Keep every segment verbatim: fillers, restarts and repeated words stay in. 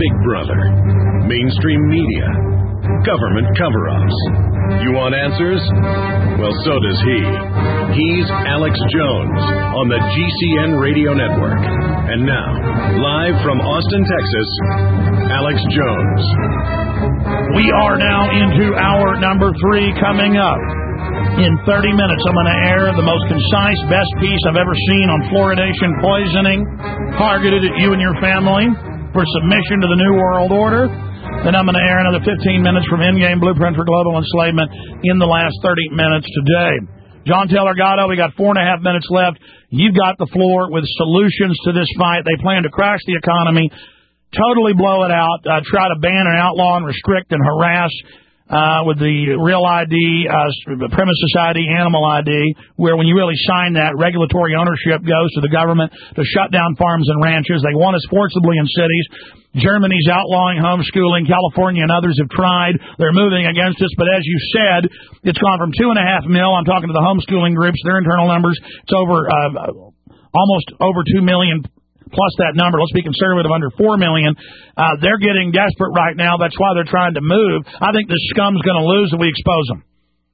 Big Brother, mainstream media, government cover-ups. You want answers? Well, so does he. He's Alex Jones on the G C N Radio Network. And now, live from Austin, Texas, Alex Jones. We are now into hour number three coming up. In thirty minutes, I'm going to air the most concise, best piece I've ever seen on fluoridation poisoning, targeted at you and your family for submission to the New World Order. Then I'm going to air another fifteen minutes from Endgame Blueprint for Global Enslavement in the last thirty minutes today. John Taylor Gatto, we got four and a half minutes left. You've got the floor with solutions to this fight. They plan to crash the economy, totally blow it out, uh, try to ban and outlaw and restrict and harass Uh, with the Real I D, uh, Premise Society, Animal I D, where when you really sign that, regulatory ownership goes to the government to shut down farms and ranches. They want us forcibly in cities. Germany's outlawing homeschooling. California and others have tried. They're moving against us. But as you said, it's gone from two and a half mil. I'm talking to the homeschooling groups, their internal numbers. It's over uh, almost over two million. Plus that number, let's be conservative, under four million. Uh, they're getting desperate right now. That's why they're trying to move. I think the scum's going to lose if we expose them.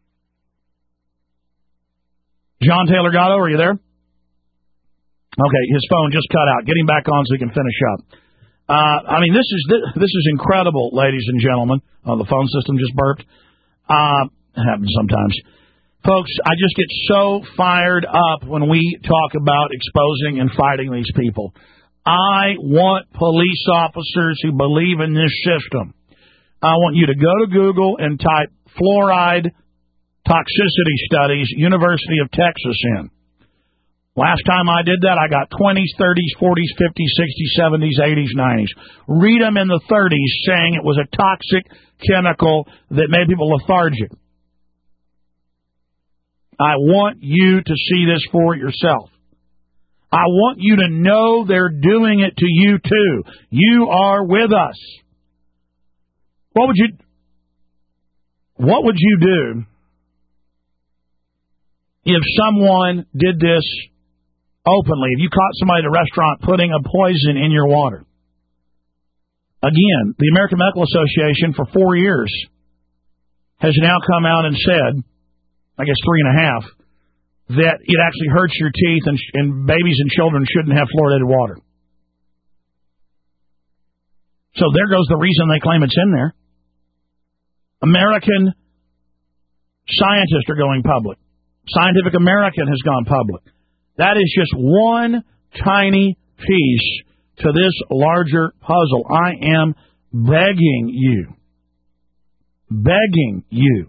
John Taylor Gatto, are you there? Okay, his phone just cut out. Get him back on so he can finish up. Uh, I mean, this is this is incredible, ladies and gentlemen. Oh, the phone system just burped. Uh, it happens sometimes. Folks, I just get so fired up when we talk about exposing and fighting these people. I want police officers who believe in this system. I want you to go to Google and type fluoride toxicity studies, University of Texas in. Last time I did that, I got twenties, thirties, forties, fifties, sixties, seventies, eighties, nineties. Read them in the thirties saying it was a toxic chemical that made people lethargic. I want you to see this for yourself. I want you to know they're doing it to you, too. You are with us. What would you, what would you do if someone did this openly? If you caught somebody at a restaurant putting a poison in your water? Again, the American Medical Association for four years has now come out and said, I guess three and a half, that it actually hurts your teeth and, and babies and children shouldn't have fluoridated water. So there goes the reason they claim it's in there. American scientists are going public. Scientific American has gone public. That is just one tiny piece to this larger puzzle. I am begging you, begging you,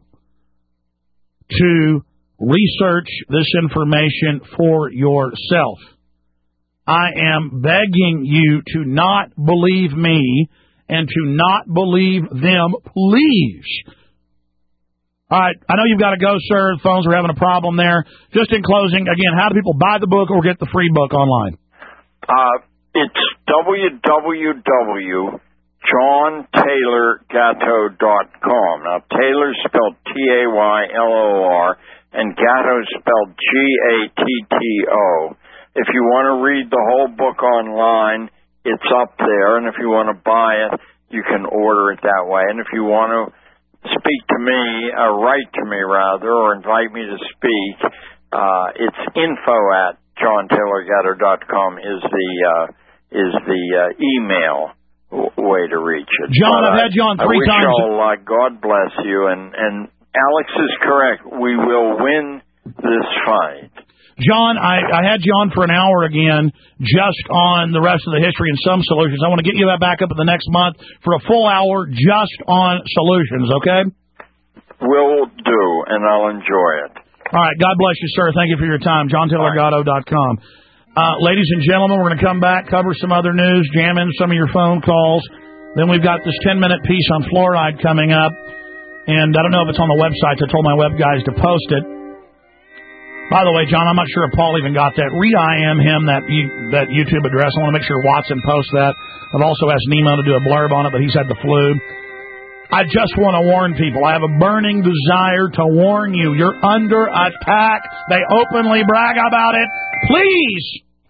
to research this information for yourself. I am begging you to not believe me and to not believe them, please. All right, I know you've got to go, sir. The phones are having a problem there. Just in closing, again, how do people buy the book or get the free book online? Uh, it's w w w dot john taylor gatto dot com. Now, Taylor spelled T A Y L O R, and Gatto spelled G A T T O. If you want to read the whole book online, it's up there, and if you want to buy it, you can order it that way. And if you want to speak to me, or write to me, rather, or invite me to speak, uh, it's info at john taylor gatto dot com is the, uh, is the uh, email way to reach it. John, but I've had you on three I wish times. All, uh, God bless you, and, and Alex is correct. We will win this fight. John, I, I had you on for an hour again just on the rest of the history and some solutions. I want to get you that back up in the next month for a full hour just on solutions, okay? Will do, and I'll enjoy it. All right, God bless you, sir. Thank you for your time. john taylor gatto dot com. Uh, ladies and gentlemen, we're going to come back, cover some other news, jam in some of your phone calls. Then we've got this ten-minute piece on fluoride coming up. And I don't know if it's on the website. I told my web guys to post it. By the way, John, I'm not sure if Paul even got that. Re-I M him that that YouTube address. I want to make sure Watson posts that. I've also asked Nemo to do a blurb on it, but he's had the flu. I just want to warn people. I have a burning desire to warn you. You're under attack. They openly brag about it. Please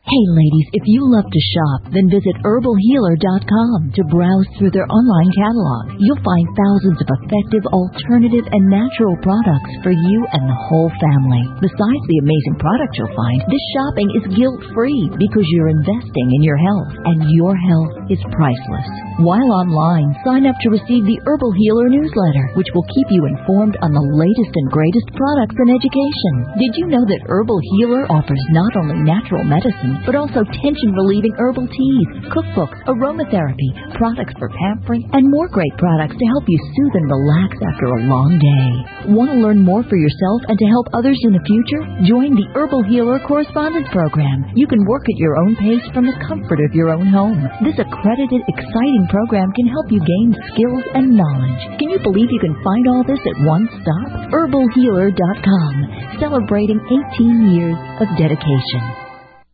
Hey ladies, if you love to shop, then visit herbal healer dot com to browse through their online catalog. You'll find thousands of effective, alternative, and natural products for you and the whole family. Besides the amazing products you'll find, this shopping is guilt-free because you're investing in your health, and your health is priceless. While online, sign up to receive the Herbal Healer newsletter, which will keep you informed on the latest and greatest products and education. Did you know that Herbal Healer offers not only natural medicine, but also tension-relieving herbal teas, cookbooks, aromatherapy, products for pampering, and more great products to help you soothe and relax after a long day. Want to learn more for yourself and to help others in the future? Join the Herbal Healer Correspondence Program. You can work at your own pace from the comfort of your own home. This accredited, exciting program can help you gain skills and knowledge. Can you believe you can find all this at one stop? herbal healer dot com, celebrating eighteen years of dedication.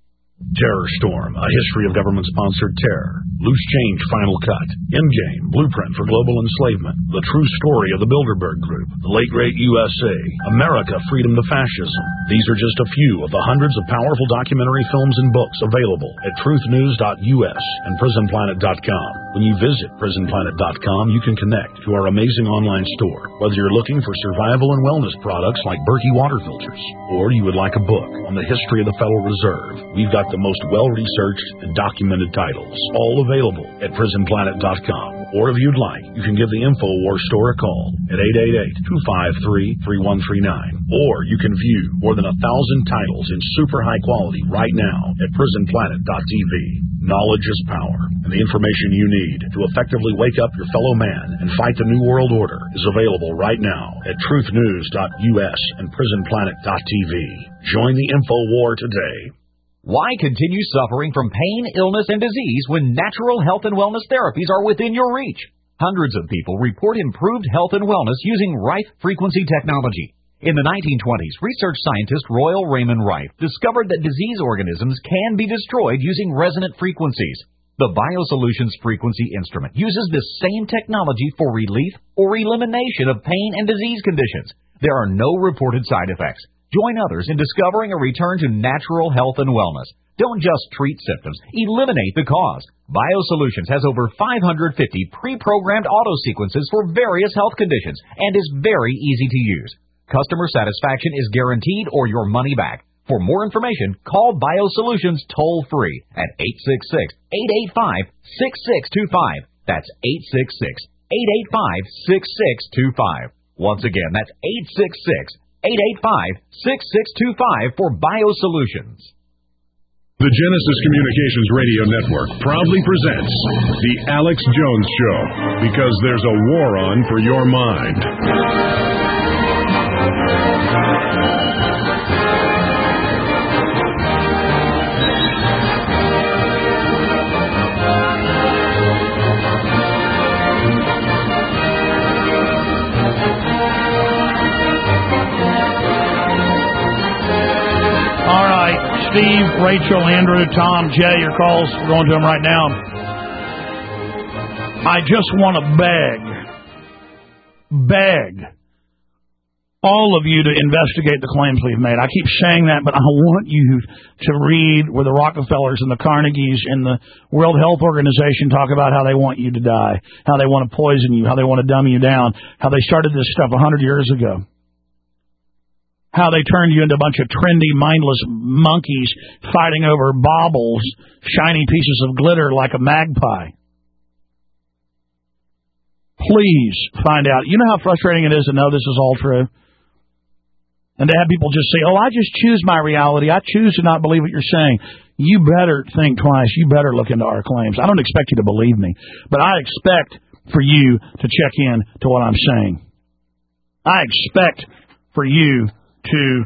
Terror Storm, a history of government-sponsored terror. Loose Change Final Cut. Endgame, Blueprint for Global Enslavement. The True Story of the Bilderberg Group. The Late Great U S A. America, Freedom to Fascism. These are just a few of the hundreds of powerful documentary films and books available at truth news dot U S and prison planet dot com. When you visit prison planet dot com, you can connect to our amazing online store. Whether you're looking for survival and wellness products like Berkey water filters, or you would like a book on the history of the Federal Reserve, we've got the most well-researched and documented titles, all available at prison planet dot com. Or if you'd like, you can give the InfoWars store a call at eight eight eight, two five three, three one three nine. Or you can view more than a thousand titles in super high quality right now at prison planet dot T V. Knowledge is power, and the information you need to effectively wake up your fellow man and fight the New World Order is available right now at truth news dot U S and prison planet dot T V. Join the InfoWar today. Why continue suffering from pain, illness, and disease when natural health and wellness therapies are within your reach? Hundreds of people report improved health and wellness using Rife frequency technology. In the nineteen twenties, research scientist Royal Raymond Rife discovered that disease organisms can be destroyed using resonant frequencies. The BioSolutions frequency instrument uses this same technology for relief or elimination of pain and disease conditions. There are no reported side effects. Join others in discovering a return to natural health and wellness. Don't just treat symptoms, eliminate the cause. BioSolutions has over five hundred fifty pre-programmed auto sequences for various health conditions and is very easy to use. Customer satisfaction is guaranteed or your money back. For more information, call BioSolutions toll-free at eight six six, eight eight five, six six two five. That's eight six six, eight eight five, six six two five. Once again, that's eight six six, eight eight five, six six two five for BioSolutions. The Genesis Communications Radio Network proudly presents The Alex Jones Show, because there's a war on for your mind. Steve, Rachel, Andrew, Tom, Jay, your calls. We're going to them right now. I just want to beg, beg all of you to investigate the claims we've made. I keep saying that, but I want you to read where the Rockefellers and the Carnegies and the World Health Organization talk about how they want you to die, how they want to poison you, how they want to dumb you down, how they started this stuff one hundred years ago. How they turned you into a bunch of trendy, mindless monkeys fighting over baubles, shiny pieces of glitter like a magpie. Please find out. You know how frustrating it is to know this is all true? And to have people just say, oh, I just choose my reality. I choose to not believe what you're saying. You better think twice. You better look into our claims. I don't expect you to believe me, but I expect for you to check in to what I'm saying. I expect for you to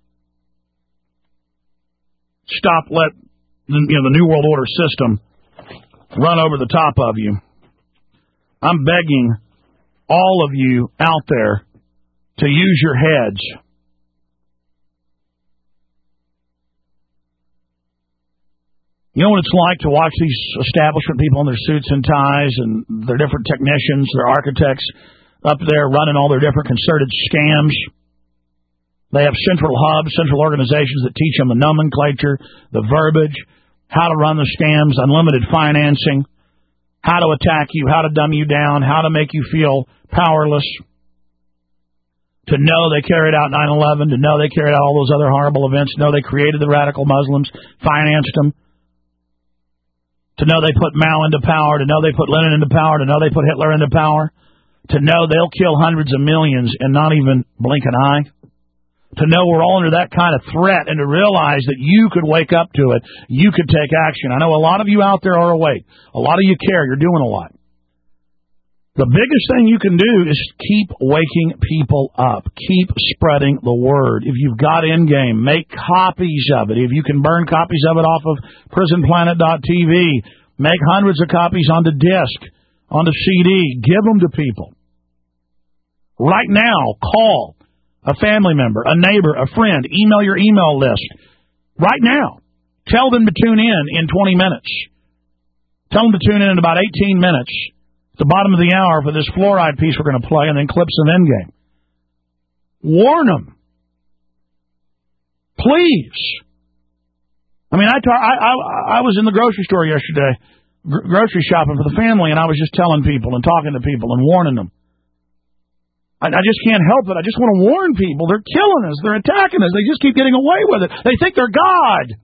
stop let you know the New World Order system run over the top of you. I'm begging all of you out there to use your heads. You know what it's like to watch these establishment people in their suits and ties and their different technicians, their architects up there running all their different concerted scams. They have central hubs, central organizations that teach them the nomenclature, the verbiage, how to run the scams, unlimited financing, how to attack you, how to dumb you down, how to make you feel powerless, to know they carried out nine eleven, to know they carried out all those other horrible events, to know they created the radical Muslims, financed them, to know they put Mao into power, to know they put Lenin into power, to know they put Hitler into power, to know they'll kill hundreds of millions and not even blink an eye, to know we're all under that kind of threat, and to realize that you could wake up to it, you could take action. I know a lot of you out there are awake. A lot of you care. You're doing a lot. The biggest thing you can do is keep waking people up. Keep spreading the word. If you've got Endgame, make copies of it. If you can burn copies of it off of prison planet dot t v, make hundreds of copies onto disc, onto C D. Give them to people. Right now, call a family member, a neighbor, a friend. Email your email list. Right now. Tell them to tune in in twenty minutes. Tell them to tune in in about eighteen minutes. At the bottom of the hour for this fluoride piece we're going to play, and then clips of Endgame. Warn them. Please. I mean, I, ta- I, I, I was in the grocery store yesterday, gr- grocery shopping for the family, and I was just telling people and talking to people and warning them. I, I just can't help it. I just want to warn people. They're killing us. They're attacking us. They just keep getting away with it. They think they're God.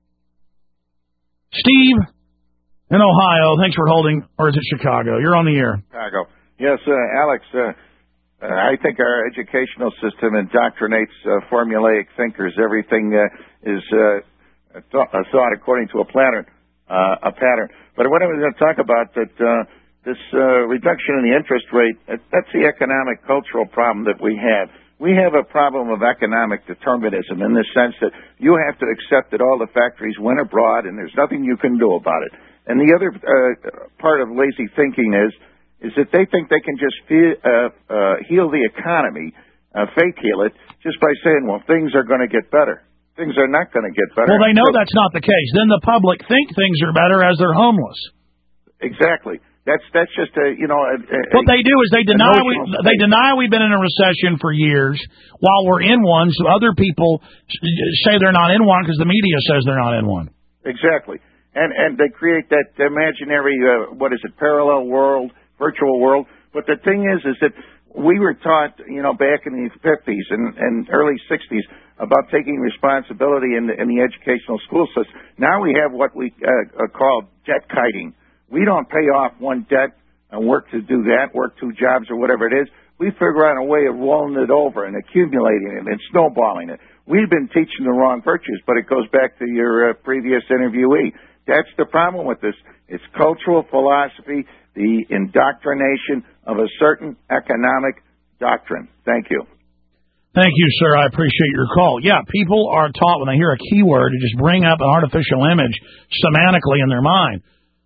Steve in Ohio, thanks for holding, or is it Chicago? You're on the air. Chicago. Yes, uh, Alex, uh, uh, I think our educational system indoctrinates uh, formulaic thinkers. Everything uh, is uh, th- thought according to a pattern. Uh, a pattern. But what I was going to talk about, that uh, this uh, reduction in the interest rate, that's the economic cultural problem that we have. We have a problem of economic determinism in the sense that you have to accept that all the factories went abroad and there's nothing you can do about it. And the other uh, part of lazy thinking is is that they think they can just feel, uh, uh, heal the economy, uh, fake heal it, just by saying, well, things are going to get better. Things are not going to get better. Well, they know that's not the case. Then the public think things are better as they're homeless. Exactly. That's that's just a you know. A, a, what they do is they deny we they deny we've been in a recession for years while we're in one. So other people say they're not in one because the media says they're not in one. Exactly, and and they create that imaginary uh, what is it parallel world, virtual world. But the thing is, is that we were taught you know back in the fifties and, and early sixties about taking responsibility in the, in the educational school system. Now we have what we uh, call debt kiting. We don't pay off one debt and work to do that, work two jobs or whatever it is. We figure out a way of rolling it over and accumulating it and snowballing it. We've been teaching the wrong virtues, but it goes back to your uh, previous interviewee. That's the problem with this. It's cultural philosophy, the indoctrination of a certain economic doctrine. Thank you. Thank you, sir. I appreciate your call. Yeah, people are taught when they hear a keyword to just bring up an artificial image semantically in their mind.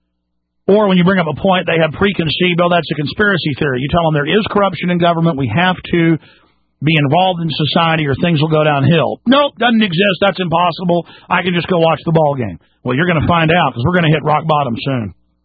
Or when you bring up a point, they have preconceived, oh, that's a conspiracy theory. You tell them there is corruption in government. We have to be involved in society or things will go downhill. Nope, doesn't exist. That's impossible. I can just go watch the ball game. Well, you're going to find out because we're going to hit rock bottom soon.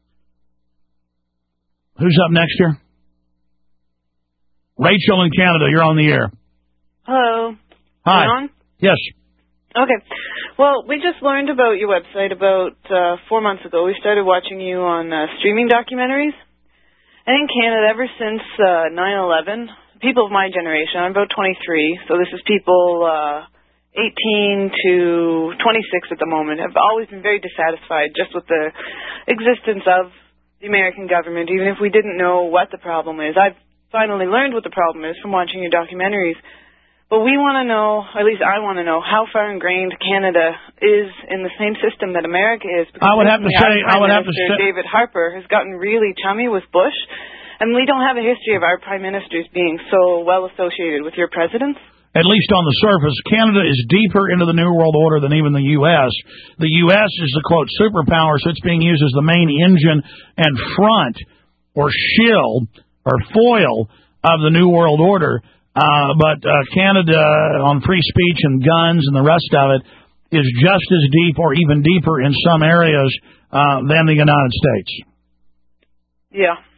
Who's up next here? Rachel in Canada. You're on the air. Hello. Hi. On? Yes. Okay. Well, we just learned about your website about uh, four months ago. We started watching you on uh, streaming documentaries. And in Canada, ever since uh, nine eleven, people of my generation, I'm about twenty-three, so this is people uh, eighteen to twenty-six at the moment, have always been very dissatisfied just with the existence of the American government, even if we didn't know what the problem is. I've finally learned what the problem is from watching your documentaries. But we want to know, or at least I want to know, how far ingrained Canada is in the same system that America is. Because I would have to say, I would have to say, David Harper has gotten really chummy with Bush, and we don't have a history of our prime ministers being so well associated with your presidents. At least on the surface, Canada is deeper into the New World Order than even the U S. The U S is the, quote, superpower, so it's being used as the main engine and front or shield or foil of the New World Order. Uh, but uh, Canada, on free speech and guns and the rest of it, is just as deep or even deeper in some areas uh, than the United States. Yeah.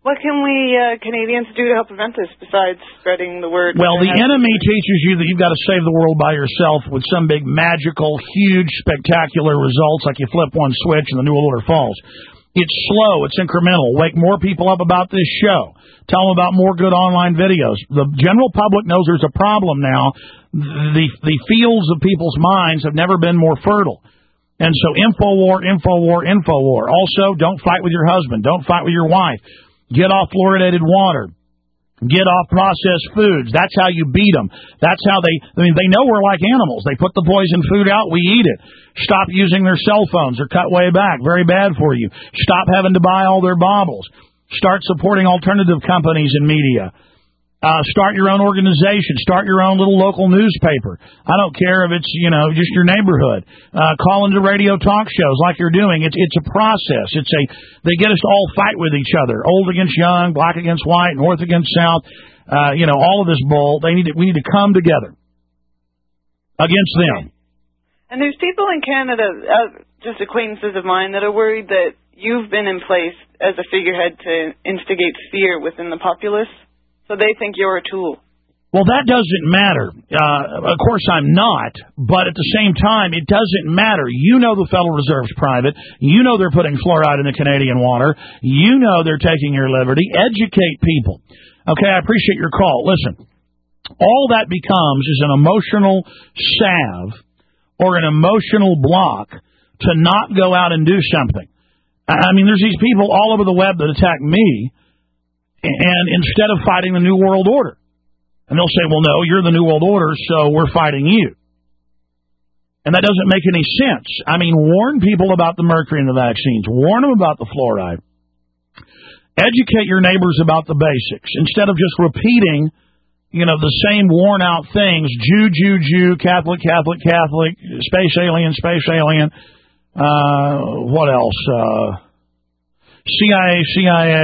What can we uh, Canadians do to help prevent this besides spreading the word? Well, the enemy teaches you that you've got to save the world by yourself with some big, magical, huge, spectacular results, like you flip one switch and the New World Order falls. It's slow. It's incremental. Wake more people up about this show. Tell them about more good online videos. The general public knows there's a problem now. The, the fields of people's minds have never been more fertile. And so InfoWar, InfoWar, InfoWar. Also, don't fight with your husband. Don't fight with your wife. Get off fluoridated water. Get off processed foods. That's how you beat them. That's how they, I mean, they know we're like animals. They put the poison food out, we eat it. Stop using their cell phones. They're cut way back. Very bad for you. Stop having to buy all their baubles. Start supporting alternative companies and media. Uh, start your own organization. Start your own little local newspaper. I don't care if it's, you know, just your neighborhood. Uh, call into radio talk shows like you're doing. It's it's a process. It's a they get us to all fight with each other. Old against young, black against white, north against south. Uh, you know, all of this bull. They need to, we need to come together against them. And there's people in Canada, uh, just acquaintances of mine, that are worried that you've been in place as a figurehead to instigate fear within the populace. So they think you're a tool. Well, that doesn't matter. Uh, of course, I'm not. But at the same time, it doesn't matter. You know the Federal Reserve's private. You know they're putting fluoride in the Canadian water. You know they're taking your liberty. Educate people. Okay, I appreciate your call. Listen, all that becomes is an emotional salve or an emotional block to not go out and do something. I mean, there's these people all over the web that attack me. And instead of fighting the New World Order. And they'll say, well, no, you're the New World Order, so we're fighting you. And that doesn't make any sense. I mean, warn people about the mercury in the vaccines. Warn them about the fluoride. Educate your neighbors about the basics. Instead of just repeating, you know, the same worn-out things, Jew, Jew, Jew, Catholic, Catholic, Catholic, space alien, space alien, uh, what else? Uh, C I A, C I A.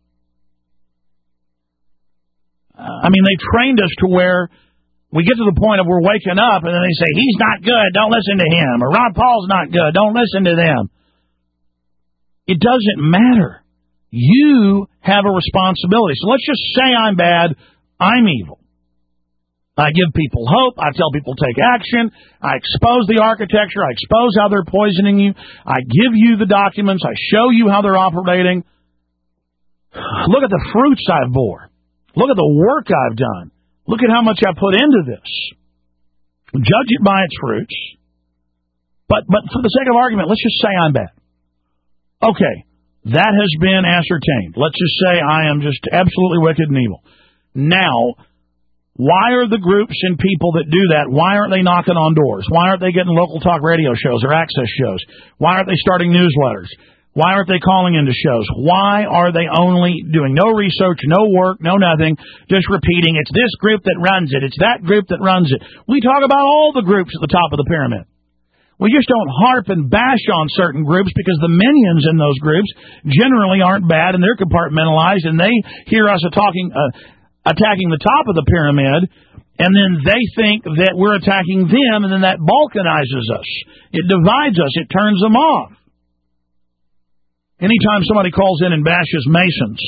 I mean, they trained us to where we get to the point of we're waking up and then they say, he's not good, don't listen to him. Or Ron Paul's not good, don't listen to them. It doesn't matter. You have a responsibility. So let's just say I'm bad, I'm evil. I give people hope. I tell people take action. I expose the architecture. I expose how they're poisoning you. I give you the documents. I show you how they're operating. Look at the fruits I've bore. Look at the work I've done. Look at how much I put into this. Judge it by its fruits. But but for the sake of argument, let's just say I'm bad. Okay, that has been ascertained. Let's just say I am just absolutely wicked and evil. Now, why are the groups and people that do that, why aren't they knocking on doors? Why aren't they getting local talk radio shows or access shows? Why aren't they starting newsletters? Why aren't they calling into shows? Why are they only doing no research, no work, no nothing, just repeating, it's this group that runs it, it's that group that runs it? We talk about all the groups at the top of the pyramid. We just don't harp and bash on certain groups because the minions in those groups generally aren't bad and they're compartmentalized and they hear us talking, uh, attacking the top of the pyramid and then they think that we're attacking them and then that balkanizes us. It divides us. It turns them off. Anytime somebody calls in and bashes Masons,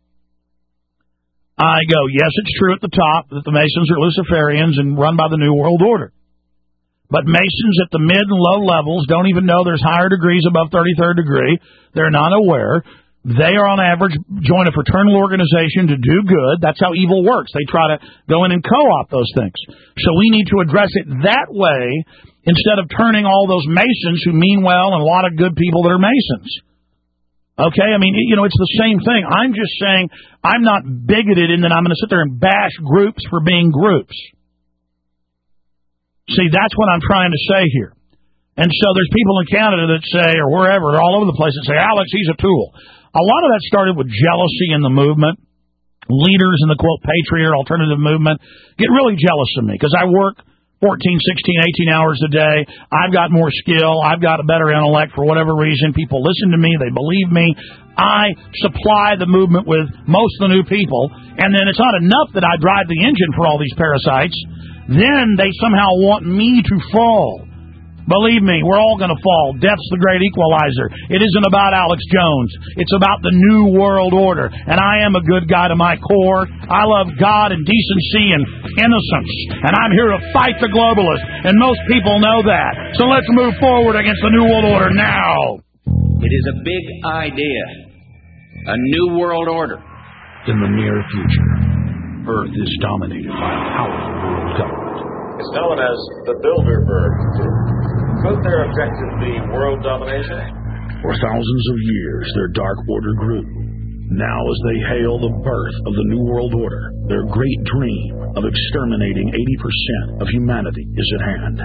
I go, yes, it's true at the top that the Masons are Luciferians and run by the New World Order. But Masons at the mid and low levels don't even know there's higher degrees above thirty-third degree. They're not aware. They are on average join a fraternal organization to do good. That's how evil works. They try to go in and co-opt those things. So we need to address it that way instead of turning all those Masons who mean well and a lot of good people that are Masons. Okay, I mean, you know, it's the same thing. I'm just saying I'm not bigoted in that I'm going to sit there and bash groups for being groups. See, that's what I'm trying to say here. And so there's people in Canada that say, or wherever, all over the place, that say, Alex, he's a tool. A lot of that started with jealousy in the movement. Leaders in the, quote, patriot alternative movement get really jealous of me because I work fourteen, sixteen, eighteen hours a day. I've got more skill. I've got a better intellect for whatever reason. People listen to me. They believe me. I supply the movement with most of the new people. And then it's not enough that I drive the engine for all these parasites. Then they somehow want me to fall. Believe me, we're all going to fall. Death's the great equalizer. It isn't about Alex Jones. It's about the New World Order. And I am a good guy to my core. I love God and decency and innocence. And I'm here to fight the globalists. And most people know that. So let's move forward against the New World Order now. It is a big idea. A New World Order. In the near future, Earth is dominated by a powerful world government. It's known as the Bilderberg Group. Could their objective be world domination? For thousands of years, their Dark Order grew. Now, as they hail the birth of the New World Order, their great dream of exterminating eighty percent of humanity is at hand.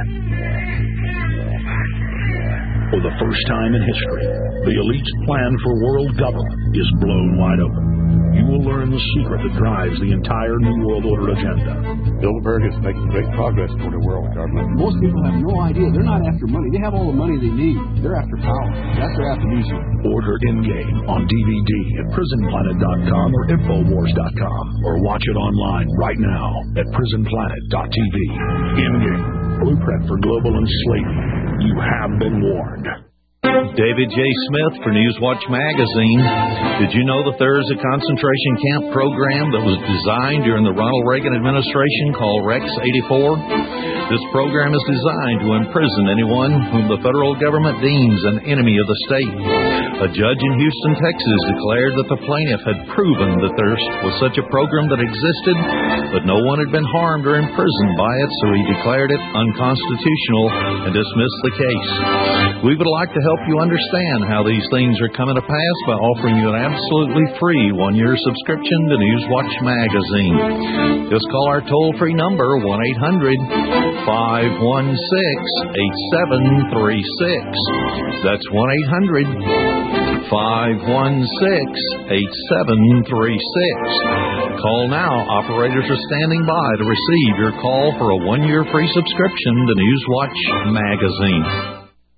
For the first time in history, the elite's plan for world government is blown wide open. You will learn the secret that drives the entire New World Order agenda. Bilderberg is making great progress toward a world government. Most people have no idea. They're not after money. They have all the money they need. They're after power. That's their affirmation. Order In-Game on D V D at prison planet dot com or infowars dot com, or watch it online right now at prison planet dot t v. In-Game, blueprint for global enslavement. You have been warned. David J. Smith for Newswatch Magazine. Did you know that there is a concentration camp program that was designed during the Ronald Reagan administration called Rex eighty-four? This program is designed to imprison anyone whom the federal government deems an enemy of the state. A judge in Houston, Texas declared that the plaintiff had proven that there was such a program that existed, but no one had been harmed or imprisoned by it, so he declared it unconstitutional and dismissed the case. We would like to help you understand how these things are coming to pass by offering you an absolutely free one-year subscription to Newswatch Magazine. Just call our toll-free number, one eight hundred five one six eight seven three six. That's one eight hundred five one six eight seven three six. Call now. Operators are standing by to receive your call for a one-year free subscription to Newswatch Magazine.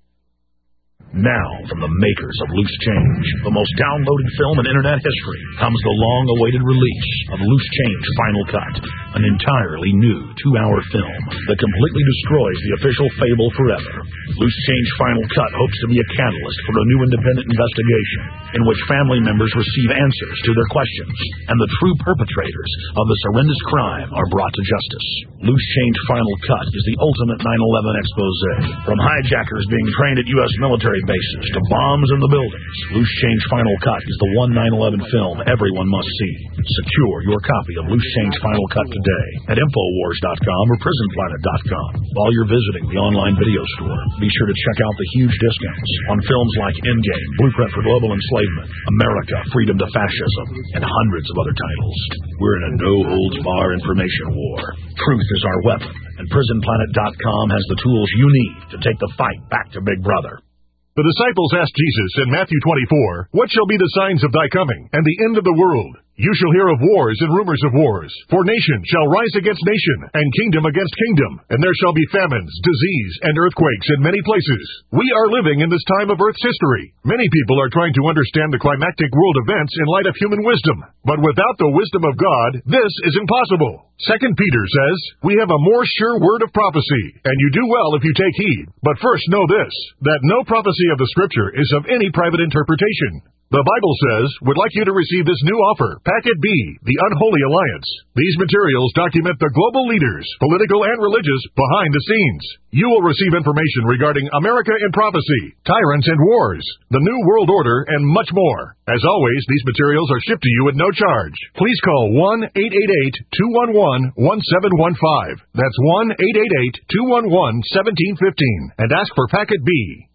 Now, from the makers of Loose Change, the most downloaded film in Internet history, comes the long-awaited release of Loose Change Final Cut, an entirely new two-hour film that completely destroys the official fable forever. Loose Change Final Cut hopes to be a catalyst for a new independent investigation in which family members receive answers to their questions, and the true perpetrators of this horrendous crime are brought to justice. Loose Change Final Cut is the ultimate nine eleven expose. From hijackers being trained at U S military bases to bombs in the buildings, Loose Change Final Cut is the one nine eleven film everyone must see. Secure your copy of Loose Change Final Cut today at infowars dot com or prison planet dot com. While you're visiting the online video store, be sure to check out the huge discounts on films like In-Game, Blueprint for Global Enslavement, America, Freedom to Fascism, and hundreds of other titles. We're in a no-holds-bar information war. Truth is our weapon, and prison planet dot com has the tools you need to take the fight back to Big Brother. The disciples asked Jesus in Matthew twenty-four, "What shall be the signs of thy coming, and the end of the world? You shall hear of wars and rumors of wars. For nation shall rise against nation, and kingdom against kingdom. And there shall be famines, disease, and earthquakes in many places." We are living in this time of Earth's history. Many people are trying to understand the climactic world events in light of human wisdom. But without the wisdom of God, this is impossible. Second Peter says, "We have a more sure word of prophecy, and you do well if you take heed. But first know this, that no prophecy of the Scripture is of any private interpretation." The Bible says, "Would like you to receive this new offer, Packet B, the Unholy Alliance." These materials document the global leaders, political and religious, behind the scenes. You will receive information regarding America in prophecy, tyrants and wars, the New World Order, and much more. As always, these materials are shipped to you at no charge. Please call one eight eight eight, two one one, one seven one five. That's one eight eight eight, two one one, one seven one five and ask for Packet B.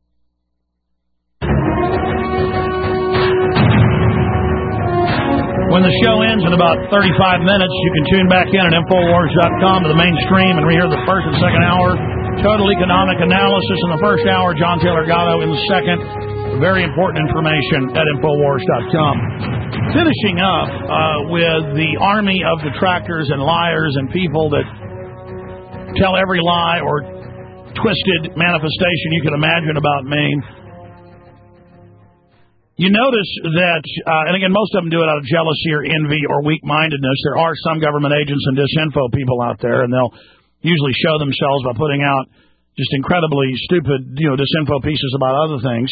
When the show ends in about thirty-five minutes, you can tune back in at infowars dot com to the mainstream and rehear the first and second hour. Total economic analysis in the first hour, John Taylor Gatto in the second. Very important information at infowars dot com. Finishing up uh, with the army of detractors and liars and people that tell every lie or twisted manifestation you can imagine about me. You notice that, uh, and again, most of them do it out of jealousy or envy or weak-mindedness. There are some government agents and disinfo people out there, and they'll usually show themselves by putting out, just incredibly stupid, you know, disinfo pieces about other things.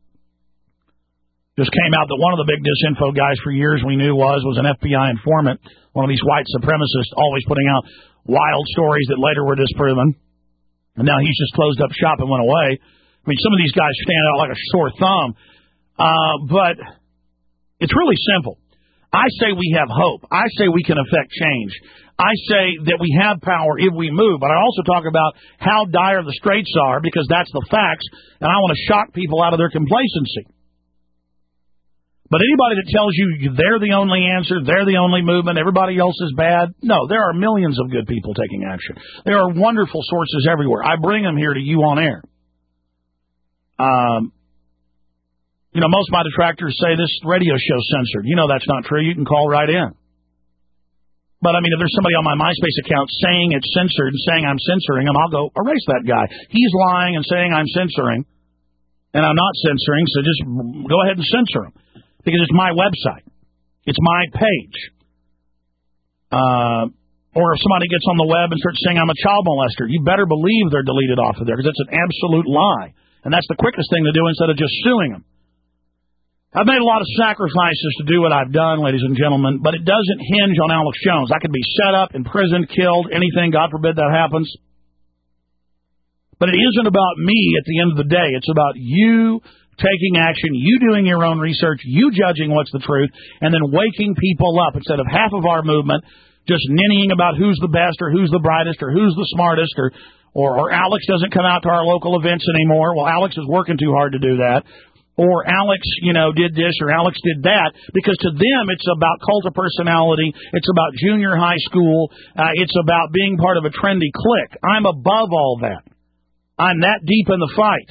Just came out that one of the big disinfo guys for years we knew was was an F B I informant, one of these white supremacists, always putting out wild stories that later were disproven. And now he's just closed up shop and went away. I mean, some of these guys stand out like a sore thumb. Uh, but it's really simple. I say we have hope. I say we can affect change. I say that we have power if we move. But I also talk about how dire the straits are, because that's the facts, and I want to shock people out of their complacency. But anybody that tells you they're the only answer, they're the only movement, everybody else is bad, no, there are millions of good people taking action. There are wonderful sources everywhere. I bring them here to you on air. Um, you know, most of my detractors say this radio show's censored. You know that's not true. You can call right in. But, I mean, if there's somebody on my MySpace account saying it's censored and saying I'm censoring him, I'll go erase that guy. He's lying and saying I'm censoring, and I'm not censoring, so just go ahead and censor him. Because it's my website. It's my page. Uh, or if somebody gets on the web and starts saying I'm a child molester, you better believe they're deleted off of there, because that's an absolute lie. And that's the quickest thing to do instead of just suing them. I've made a lot of sacrifices to do what I've done, ladies and gentlemen, but it doesn't hinge on Alex Jones. I could be set up, imprisoned, killed, anything, God forbid that happens. But it isn't about me at the end of the day. It's about you taking action, you doing your own research, you judging what's the truth, and then waking people up instead of half of our movement just ninnying about who's the best or who's the brightest or who's the smartest or, or, or Alex doesn't come out to our local events anymore. Well, Alex is working too hard to do that. Or Alex, you know, did this or Alex did that, because to them it's about cult of personality, it's about junior high school, uh, it's about being part of a trendy clique. I'm above all that. I'm that deep in the fight.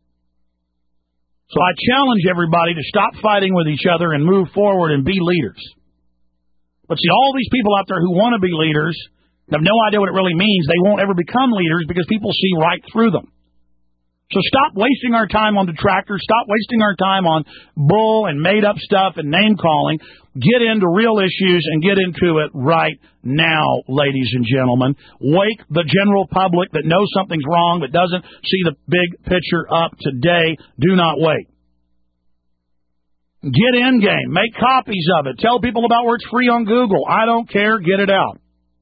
So I challenge everybody to stop fighting with each other and move forward and be leaders. But see, all these people out there who want to be leaders have no idea what it really means. They won't ever become leaders because people see right through them. So stop wasting our time on detractors. Stop wasting our time on bull and made-up stuff and name-calling. Get into real issues and get into it right now, ladies and gentlemen. Wake the general public that knows something's wrong but doesn't see the big picture up today. Do not wait. Get in game. Make copies of it. Tell people about where it's free on Google. I don't care. Get it out.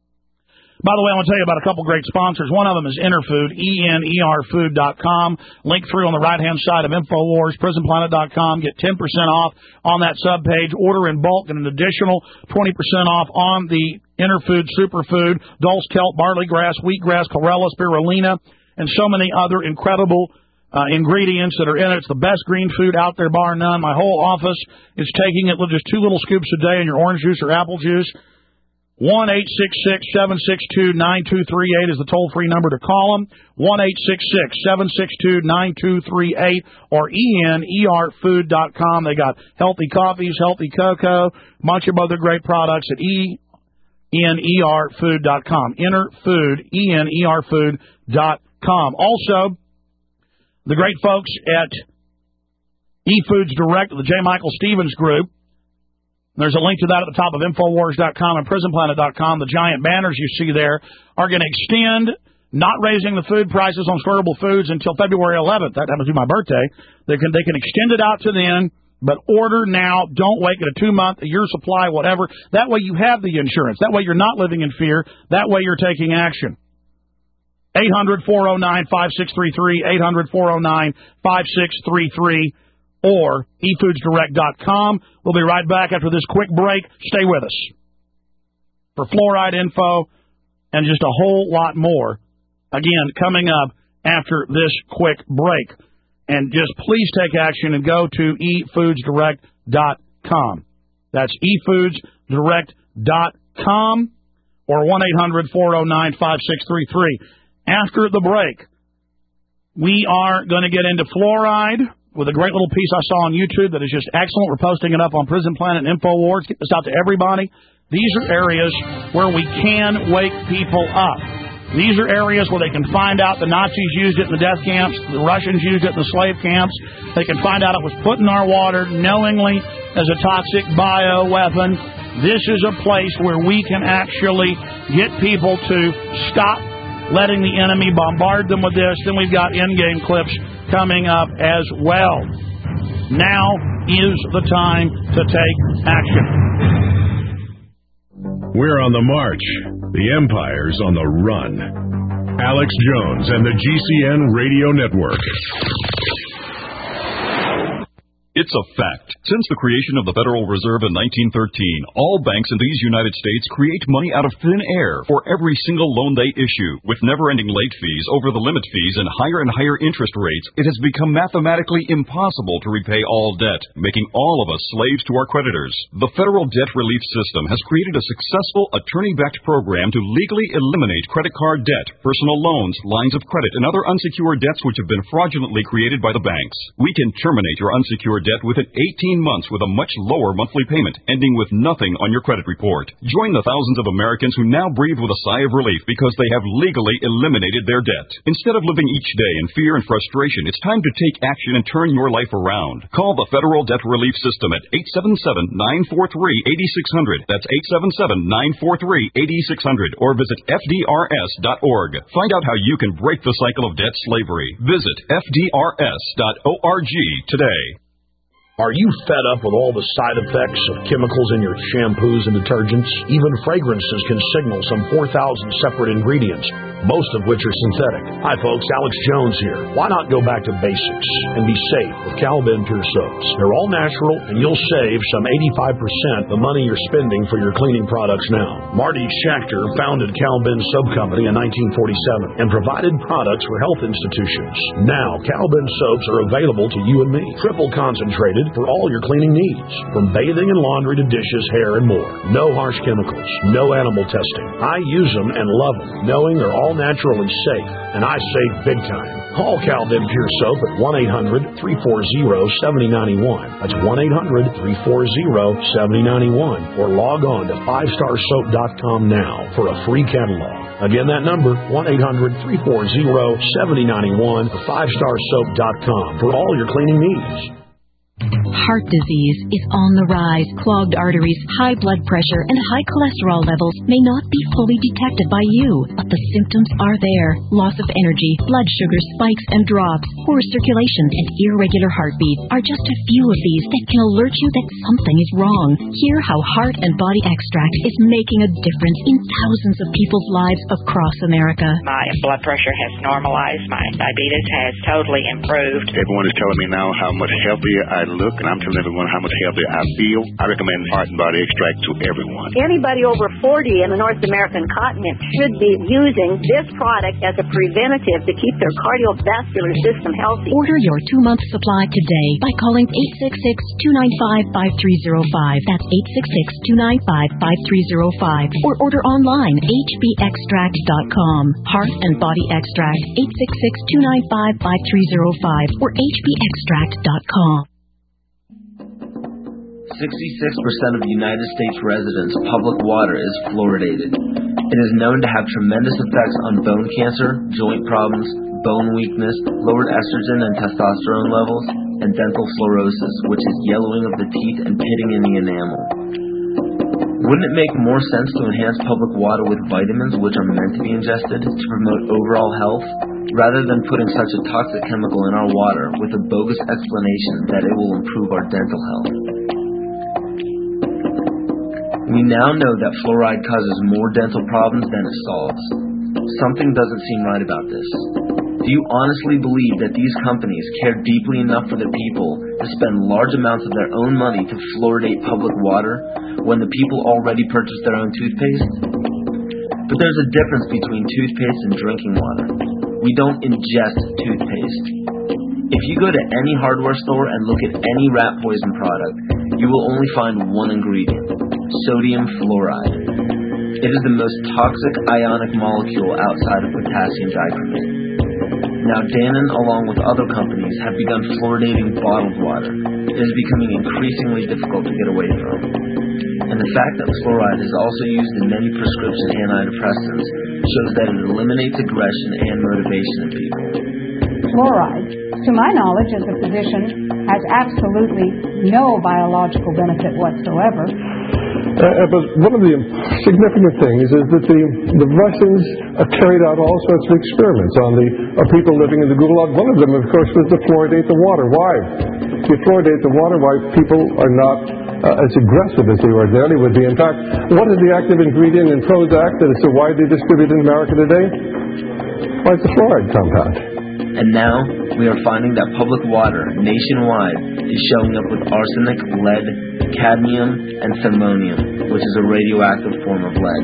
By the way, I want to tell you about a couple great sponsors. One of them is Enerfood, E N E R food dot com. Link through on the right-hand side of InfoWars, prison planet dot com. Get ten percent off on that subpage. Order in bulk and an additional twenty percent off on the Enerfood Superfood, Dulse Kelp, Barley Grass, Wheatgrass, Chlorella, Spirulina, and so many other incredible uh, ingredients that are in it. It's the best green food out there, bar none. My whole office is taking it with just two little scoops a day in your orange juice or apple juice. one eight six six, seven six two, nine two three eight is the toll-free number to call them. one eight six six, seven six two, nine two three eight or E N E R food dot com. They got healthy coffees, healthy cocoa, a bunch of other great products at E N E R food dot com. Enter food, E N E R food dot com. Also, the great folks at eFoods Direct, the J. Michael Stevens Group. There's a link to that at the top of InfoWars dot com and prison planet dot com. The giant banners you see there are going to extend not raising the food prices on storable foods until February eleventh. That happens to be my birthday. They can they can extend it out to then, but order now. Don't wait. Get a two-month, a year supply, whatever. That way you have the insurance. That way you're not living in fear. That way you're taking action. eight hundred, four oh nine, five six three three, eight hundred, four oh nine, five six three three. Or e foods direct dot com. We'll be right back after this quick break. Stay with us for fluoride info and just a whole lot more. Again, coming up after this quick break. And just please take action and go to e foods direct dot com. That's e foods direct dot com or one eight hundred, four oh nine, five six three three. After the break, we are going to get into fluoride with a great little piece I saw on YouTube that is just excellent. We're posting it up on Prison Planet and InfoWars. Get this out to everybody. These are areas where we can wake people up. These are areas where they can find out the Nazis used it in the death camps, the Russians used it in the slave camps. They can find out it was put in our water knowingly as a toxic bioweapon. This is a place where we can actually get people to stop letting the enemy bombard them with this. Then we've got in-game clips coming up as well. Now is the time to take action. We're on the march. The empire's on the run. Alex Jones and the G C N Radio Network. It's a fact. Since the creation of the Federal Reserve in nineteen thirteen, all banks in these United States create money out of thin air for every single loan they issue. With never-ending late fees, over-the-limit fees, and higher and higher interest rates, it has become mathematically impossible to repay all debt, making all of us slaves to our creditors. The Federal Debt Relief System has created a successful attorney-backed program to legally eliminate credit card debt, personal loans, lines of credit, and other unsecured debts which have been fraudulently created by the banks. We can terminate your unsecured debt within eighteen months with a much lower monthly payment, ending with nothing on your credit report. Join the thousands of Americans who now breathe with a sigh of relief because they have legally eliminated their debt. Instead of living each day in fear and frustration, it's time to take action and turn your life around. Call the Federal Debt Relief System at eight seven seven, nine four three, eight six zero zero. That's eight seven seven, nine four three, eight six zero zero. Or visit F D R S dot org. Find out how you can break the cycle of debt slavery. Visit F D R S dot org today. Are you fed up with all the side effects of chemicals in your shampoos and detergents? Even fragrances can signal some four thousand separate ingredients, most of which are synthetic. Hi folks, Alex Jones here. Why not go back to basics and be safe with Cal-Ben Pure Soaps? They're all natural and you'll save some eighty-five percent the money you're spending for your cleaning products now. Marty Schachter founded Cal-Ben Soap Company in nineteen forty-seven and provided products for health institutions. Now, Cal-Ben soaps are available to you and me, triple concentrated for all your cleaning needs, from bathing and laundry to dishes, hair, and more. No harsh chemicals, no animal testing. I use them and love them, knowing they're all naturally safe, and I save big time. Call Cal-Ben Pure Soap at one eight hundred, three four zero, seven zero nine one. That's one eight hundred, three four zero, seven zero nine one. Or log on to five star soap dot com now for a free catalog. Again, that number, one eight hundred, three four zero, seven zero nine one, or five star soap dot com for all your cleaning needs. Heart disease is on the rise. Clogged arteries, high blood pressure, and high cholesterol levels may not be fully detected by you, but the symptoms are there. Loss of energy, blood sugar spikes and drops, poor circulation, and irregular heartbeat are just a few of these that can alert you that something is wrong. Hear how Heart and Body Extract is making a difference in thousands of people's lives across America. My blood pressure has normalized. My diabetes has totally improved. Everyone is telling me now how much healthier I look, and I'm telling everyone how much healthier I feel. I recommend Heart and Body Extract to everyone. Anybody over forty in the North American continent should be using this product as a preventative to keep their cardiovascular system healthy. Order your two-month supply today by calling eight six six, two nine five, five three zero five. That's eight six six, two nine five, five three zero five. Or order online, h b extract dot com. Heart and Body Extract, eight six six, two nine five, five three zero five or h b extract dot com. sixty-six percent of United States residents' public water is fluoridated. It is known to have tremendous effects on bone cancer, joint problems, bone weakness, lowered estrogen and testosterone levels, and dental fluorosis, which is yellowing of the teeth and pitting in the enamel. Wouldn't it make more sense to enhance public water with vitamins which are meant to be ingested to promote overall health, rather than putting such a toxic chemical in our water with a bogus explanation that it will improve our dental health? We now know that fluoride causes more dental problems than it solves. Something doesn't seem right about this. Do you honestly believe that these companies care deeply enough for the people to spend large amounts of their own money to fluoridate public water when the people already purchase their own toothpaste? But there's a difference between toothpaste and drinking water. We don't ingest toothpaste. If you go to any hardware store and look at any rat poison product, you will only find one ingredient: sodium fluoride. It is the most toxic ionic molecule outside of potassium dichromate. Now, Dannon, along with other companies, have begun fluoridating bottled water. It is becoming increasingly difficult to get away from. And the fact that fluoride is also used in many prescription antidepressants shows that it eliminates aggression and motivation in people. Fluoride, to my knowledge as a physician, has absolutely no biological benefit whatsoever. Uh, but one of the significant things is that the, the Russians uh, carried out all sorts of experiments on the uh, people living in the Gulag. One of them, of course, was to fluoridate the water. Why? If you fluoridate the water, why people are not uh, as aggressive as they ordinarily would be. In fact, what is the active ingredient in Prozac that is so widely distributed in America today? Why, it's the fluoride compound. And now, we are finding that public water nationwide is showing up with arsenic, lead, cadmium, and thermonium, which is a radioactive form of lead.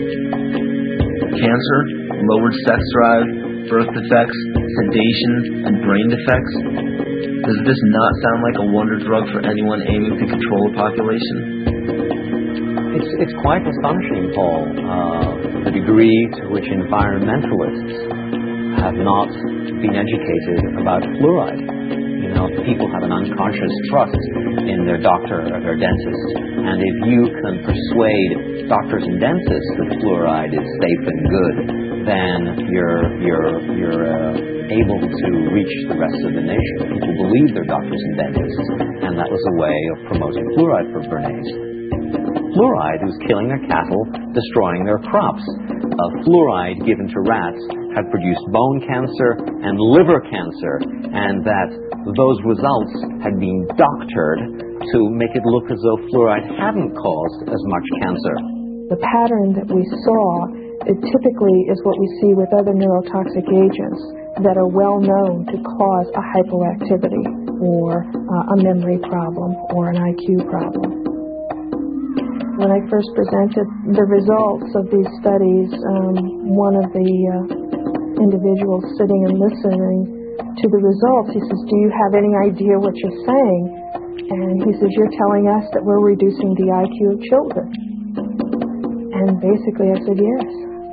Cancer, lowered sex drive, birth defects, sedation, and brain defects. Does this not sound like a wonder drug for anyone aiming to control a population? It's, it's quite astonishing, Paul, uh, the degree to which environmentalists have not been educated about fluoride. You know, people have an unconscious trust in their doctor or their dentist, and if you can persuade doctors and dentists that fluoride is safe and good, then you're you're you're uh, able to reach the rest of the nation. People believe their doctors and dentists, and that was a way of promoting fluoride for Bernays. Fluoride was killing their cattle, destroying their crops. Uh, fluoride given to rats had produced bone cancer and liver cancer, and that those results had been doctored to make it look as though fluoride hadn't caused as much cancer. The pattern that we saw, it typically is what we see with other neurotoxic agents that are well known to cause a hypoactivity or uh, a memory problem or an I Q problem. When I first presented the results of these studies, um, one of the uh, individuals sitting and listening to the results, he says, "Do you have any idea what you're saying?" And he says, "You're telling us that we're reducing the I Q of children." And basically I said, yes.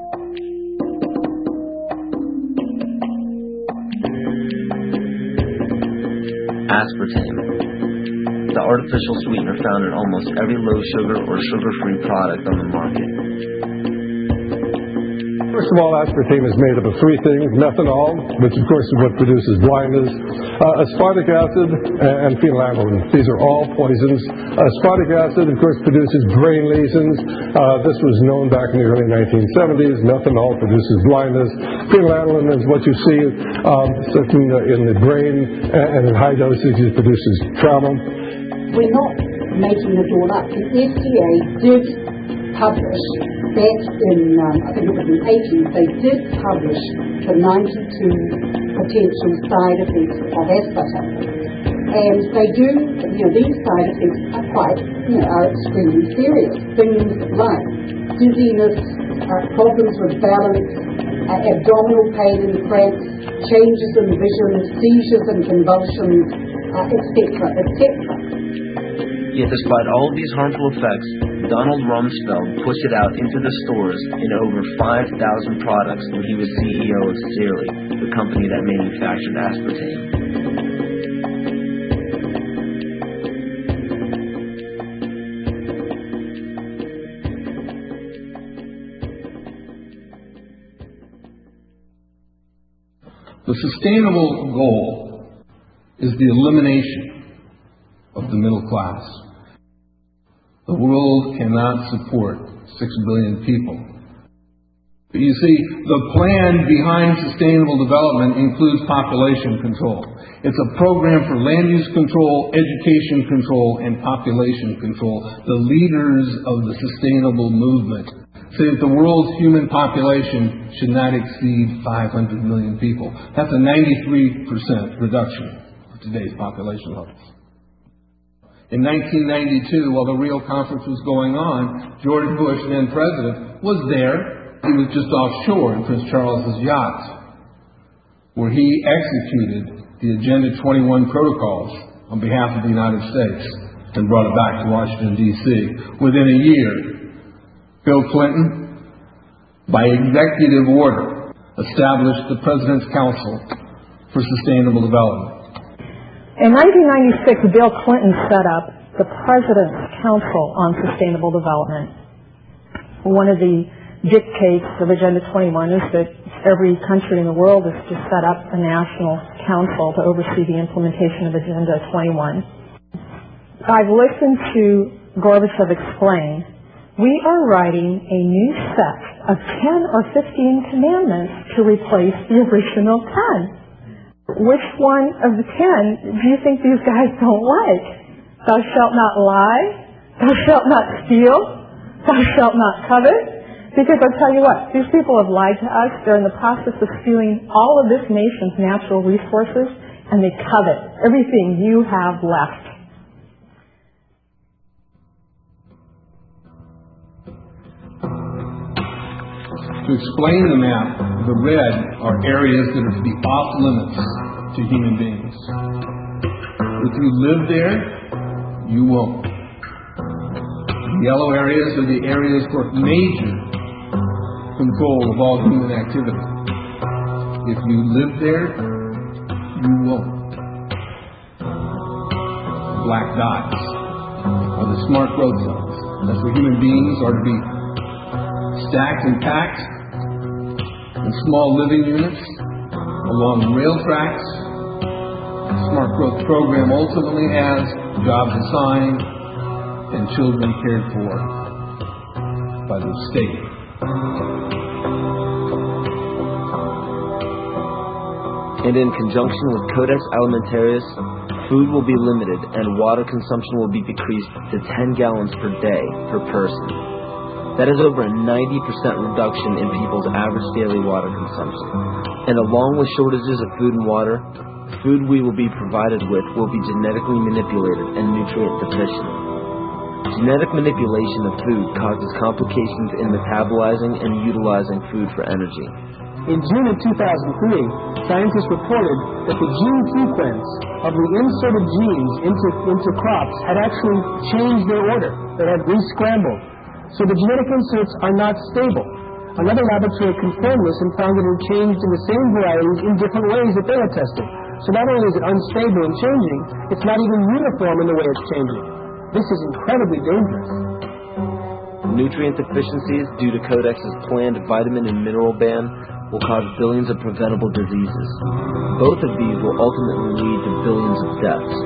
Aspartame, the artificial sweetener found in almost every low-sugar or sugar-free product on the market. First of all, aspartame is made up of three things: methanol, which of course is what produces blindness, uh, aspartic acid, and phenylalanine. These are all poisons. Aspartic acid, of course, produces brain lesions. Uh, this was known back in the early nineteen seventies. Methanol produces blindness. Phenylalanine is what you see um, certain, uh, in the brain, and in high dosages produces trauma. We're not making it all up. The F D A did publish back in, um, I think it was in the eighties, they did publish the ninety-two potential side effects of aspartame. And they do, you know, these side effects are quite, you know, are extremely serious. Things like dizziness, uh, problems with balance, uh, abdominal pain and cramps, changes in vision, seizures and convulsions, uh, et cetera, et cetera. Yet despite all of these harmful effects, Donald Rumsfeld pushed it out into the stores in over five thousand products when he was C E O of Cerealy, the company that manufactured aspartame. The sustainable goal is the elimination of the middle class. The world cannot support six billion people. But you see, the plan behind sustainable development includes population control. It's a program for land use control, education control, and population control. The leaders of the sustainable movement say that the world's human population should not exceed five hundred million people. That's a ninety-three percent reduction of today's population levels. In nineteen ninety-two, while the Rio Conference was going on, George Bush, then president, was there. He was just offshore in Prince Charles's yacht, where he executed the Agenda twenty-one protocols on behalf of the United States and brought it back to Washington, D C Within a year, Bill Clinton, by executive order, established the President's Council for Sustainable Development. In nineteen ninety-six, Bill Clinton set up the President's Council on Sustainable Development. One of the dictates of Agenda twenty-one is that every country in the world is to set up a national council to oversee the implementation of Agenda twenty-one. I've listened to Gorbachev explain We are writing a new set of ten or fifteen commandments to replace the original ten. Which one of the ten do you think these guys don't like? Thou shalt not lie. Thou shalt not steal. Thou shalt not covet. Because I'll tell you what, these people have lied to us. They're in the process of stealing all of this nation's natural resources, and they covet everything you have left. To explain the map, the red are areas that are to be off limits to human beings. If you live there, you won't. The yellow areas are the areas for major control of all human activity. If you live there, you won't. Black dots are the smart growth zones. That's where human beings are to be stacked and packed in small living units along rail tracks. The smart growth program ultimately has jobs assigned and children cared for by the state. And in conjunction with Codex Alimentarius, food will be limited and water consumption will be decreased to ten gallons per day per person. That is over a ninety percent reduction in people's average daily water consumption. And along with shortages of food and water, food we will be provided with will be genetically manipulated and nutrient deficient. Genetic manipulation of food causes complications in metabolizing and utilizing food for energy. In June of two thousand three, scientists reported that the gene sequence of the inserted genes into, into crops had actually changed their order. They had re-scrambled. So the genetic inserts are not stable. Another laboratory confirmed this and found that it had changed in the same varieties in different ways that they had tested. So not only is it unstable and changing, it's not even uniform in the way it's changing. This is incredibly dangerous. Nutrient deficiencies due to Codex's planned vitamin and mineral ban will cause billions of preventable diseases. Both of these will ultimately lead to billions of deaths.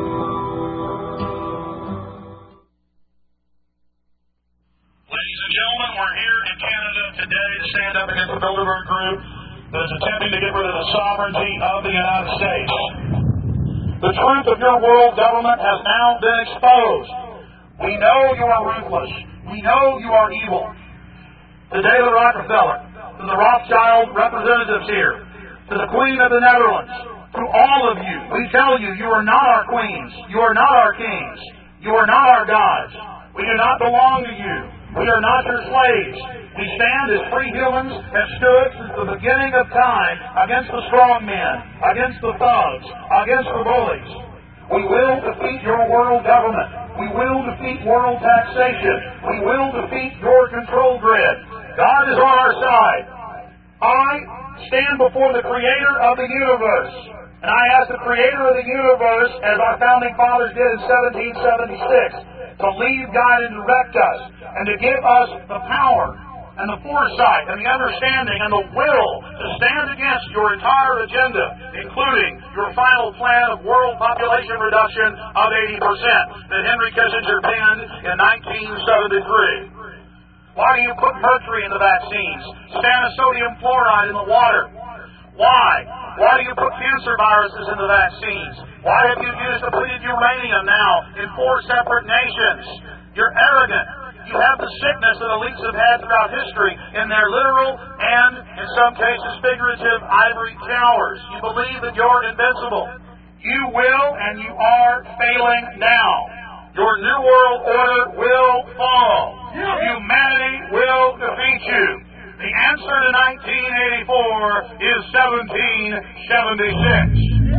Ladies and gentlemen, we're here in Canada today to stand up against the Bilderberg Group that is attempting to get rid of the sovereignty of the United States. The truth of your world government has now been exposed. We know you are ruthless. We know you are evil. To David Rockefeller, to the Rothschild representatives here, to the Queen of the Netherlands, to all of you, we tell you, you are not our queens. You are not our kings. You are not our gods. We do not belong to you. We are not your slaves. We stand as free humans have stood since the beginning of time against the strong men, against the thugs, against the bullies. We will defeat your world government. We will defeat world taxation. We will defeat your control grid. God is on our side. I stand before the Creator of the universe, and I ask the Creator of the universe, as our founding fathers did in seventeen seventy-six, to lead, guide, and direct us, and to give us the power and the foresight and the understanding and the will to stand against your entire agenda, including your final plan of world population reduction of eighty percent that Henry Kissinger penned in nineteen seventy-three. Why do you put mercury in the vaccines? Sodium fluoride in the water? Why? Why do you put cancer viruses in the vaccines? Why have you used depleted uranium now in four separate nations? You're arrogant. You have the sickness that elites have had throughout history in their literal and, in some cases, figurative ivory towers. You believe that you're invincible. You will and you are failing now. Your New World Order will fall. Humanity will defeat you. The answer to nineteen eighty-four is seventeen seventy-six.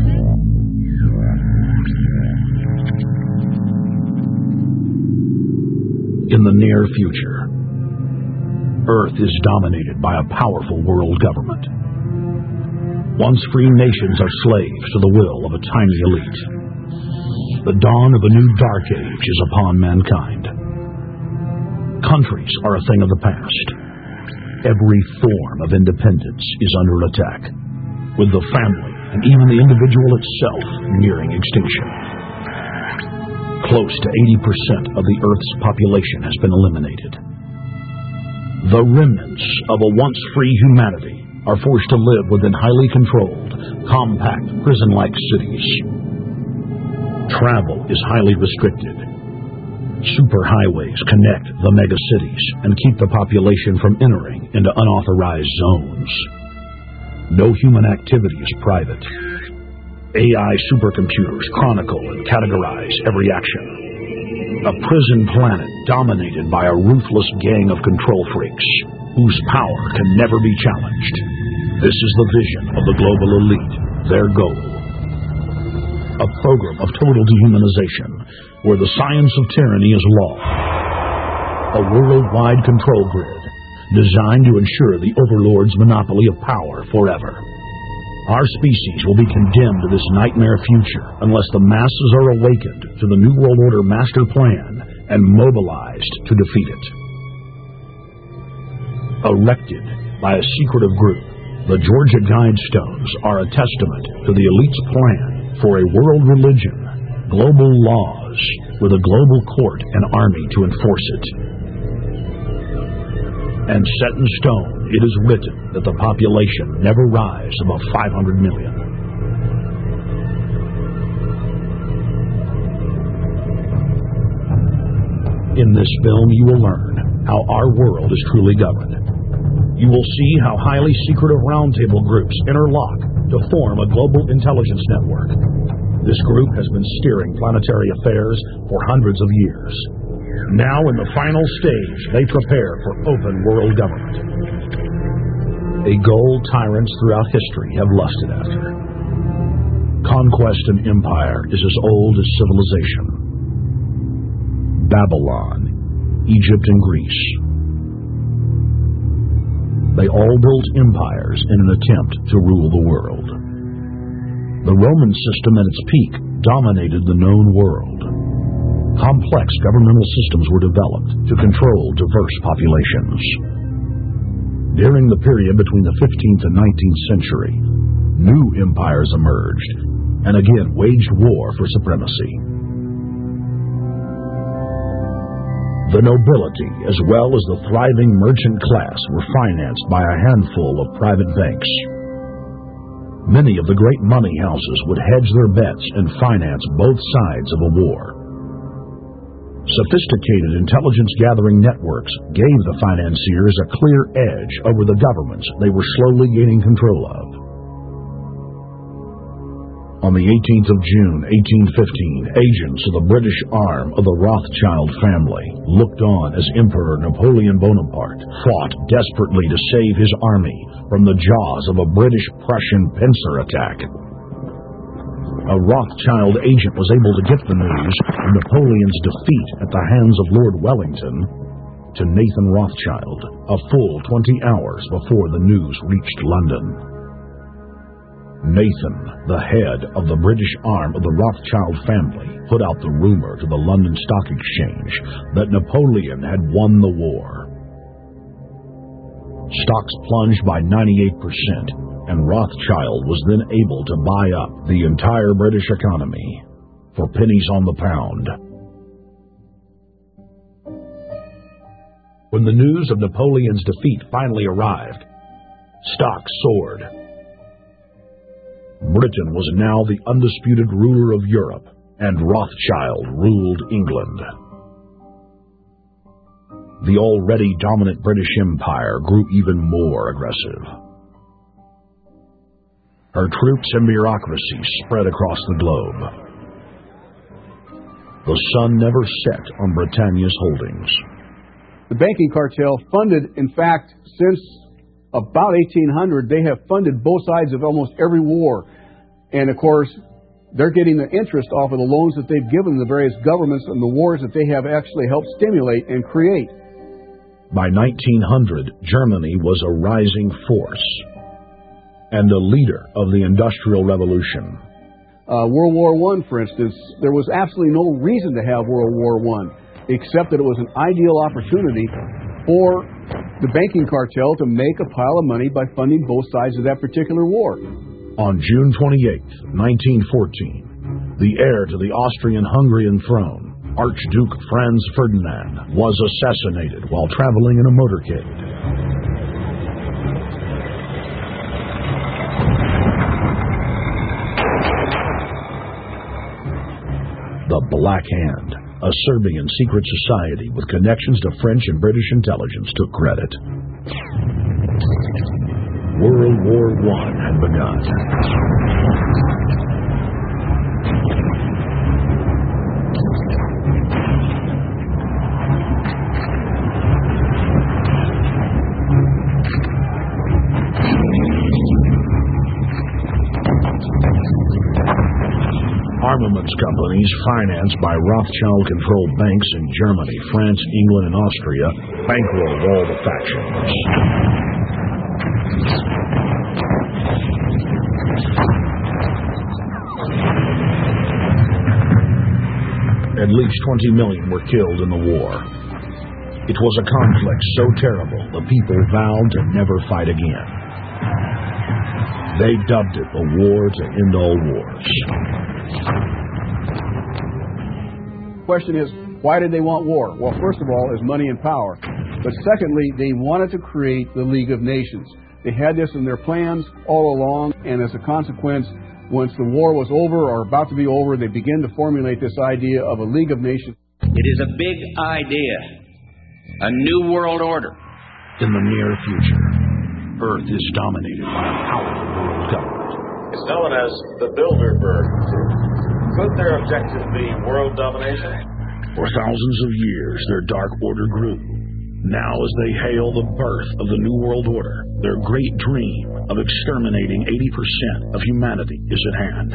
In the near future, Earth is dominated by a powerful world government. Once free nations are slaves to the will of a tiny elite. The dawn of a new dark age is upon mankind. Countries are a thing of the past. Every form of independence is under attack, with the family and even the individual itself nearing extinction. Close to eighty percent of the Earth's population has been eliminated. The remnants of a once-free humanity are forced to live within highly controlled, compact, prison-like cities. Travel is highly restricted. Superhighways connect the megacities and keep the population from entering into unauthorized zones. No human activity is private. A I supercomputers chronicle and categorize every action. A prison planet dominated by a ruthless gang of control freaks whose power can never be challenged. This is the vision of the global elite, their goal. A program of total dehumanization where the science of tyranny is law. A worldwide control grid designed to ensure the overlord's monopoly of power forever. Our species will be condemned to this nightmare future unless the masses are awakened to the New World Order master plan and mobilized to defeat it. Erected by a secretive group, the Georgia Guidestones are a testament to the elite's plan for a world religion, global laws, with a global court and army to enforce it. And set in stone, it is written that the population never rise above five hundred million. In this film, you will learn how our world is truly governed. You will see how highly secretive roundtable groups interlock to form a global intelligence network. This group has been steering planetary affairs for hundreds of years. Now, in the final stage, they prepare for open world government. A goal tyrants throughout history have lusted after. Conquest and empire is as old as civilization. Babylon, Egypt, and Greece. They all built empires in an attempt to rule the world. The Roman system at its peak dominated the known world. Complex governmental systems were developed to control diverse populations. During the period between the fifteenth and nineteenth century, new empires emerged and again waged war for supremacy. The nobility, as well as the thriving merchant class, were financed by a handful of private banks. Many of the great money houses would hedge their bets and finance both sides of a war. Sophisticated intelligence-gathering networks gave the financiers a clear edge over the governments they were slowly gaining control of. On the eighteenth of June, eighteen fifteen, agents of the British arm of the Rothschild family looked on as Emperor Napoleon Bonaparte fought desperately to save his army from the jaws of a British-Prussian pincer attack. A Rothschild agent was able to get the news of Napoleon's defeat at the hands of Lord Wellington to Nathan Rothschild, a full twenty hours before the news reached London. Nathan, the head of the British arm of the Rothschild family, put out the rumor to the London Stock Exchange that Napoleon had won the war. Stocks plunged by ninety-eight percent, and Rothschild was then able to buy up the entire British economy for pennies on the pound. When the news of Napoleon's defeat finally arrived, stocks soared. Britain was now the undisputed ruler of Europe, and Rothschild ruled England. The already dominant British Empire grew even more aggressive. Her troops and bureaucracy spread across the globe. The sun never set on Britannia's holdings. The banking cartel funded, in fact, since about eighteen hundred, they have funded both sides of almost every war. And, of course, they're getting the interest off of the loans that they've given the various governments and the wars that they have actually helped stimulate and create. By nineteen hundred, Germany was a rising force and a leader of the Industrial Revolution. Uh, World War One, for instance, there was absolutely no reason to have World War One, except that it was an ideal opportunity for the banking cartel to make a pile of money by funding both sides of that particular war. On June twenty-eighth, nineteen fourteen, the heir to the Austrian-Hungarian throne, Archduke Franz Ferdinand was assassinated while traveling in a motorcade. The Black Hand, a Serbian secret society with connections to French and British intelligence, took credit. World War One had begun. Armaments companies financed by Rothschild-controlled banks in Germany, France, England, and Austria bankrolled all the factions. At least twenty million were killed in the war. It was a conflict so terrible the people vowed to never fight again. They dubbed it the war to end all wars. Question is, why did they want war? Well, first of all, is money and power. But secondly, they wanted to create the League of Nations. They had this in their plans all along, and as a consequence, once the war was over or about to be over, they began to formulate this idea of a League of Nations. It is a big idea, a new world order. In the near future, Earth is dominated by a powerful world government. It's known as the Bilderberg Group. Could their objective be world domination? For thousands of years, their dark order grew. Now, as they hail the birth of the New World Order, their great dream of exterminating eighty percent of humanity is at hand.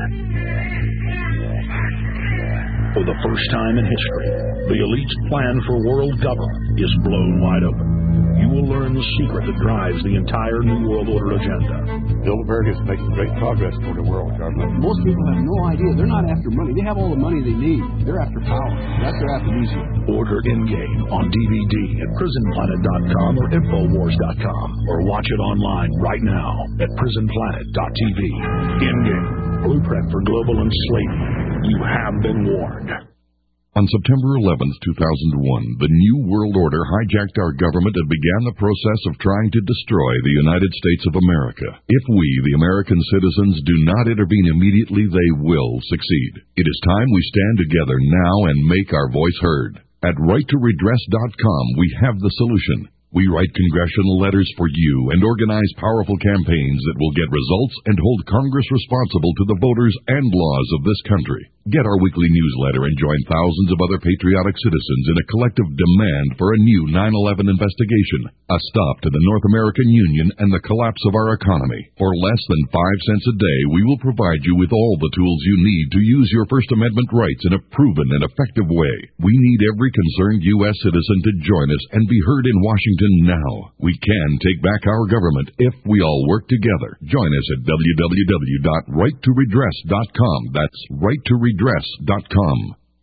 For the first time in history, the elite's plan for world government is blown wide open. You will learn the secret that drives the entire New World Order agenda. Bilderberg is making great progress toward a world government. Most people have no idea. They're not after money. They have all the money they need. They're after power. That's their aphrodisiac. Order Endgame on D V D at prison planet dot com or infowars dot com, or watch it online right now at prison planet dot t v. Endgame, blueprint for global enslavement. You have been warned. On September eleventh, two thousand one, the New World Order hijacked our government and began the process of trying to destroy the United States of America. If we, the American citizens, do not intervene immediately, they will succeed. It is time we stand together now and make our voice heard. At right to redress dot com, we have the solution. We write congressional letters for you and organize powerful campaigns that will get results and hold Congress responsible to the voters and laws of this country. Get our weekly newsletter and join thousands of other patriotic citizens in a collective demand for a new nine eleven investigation, a stop to the North American Union and the collapse of our economy. For less than five cents a day, we will provide you with all the tools you need to use your First Amendment rights in a proven and effective way. We need every concerned U S citizen to join us and be heard in Washington now. We can take back our government if we all work together. Join us at w w w dot right to redress dot com. That's right to redress dot com.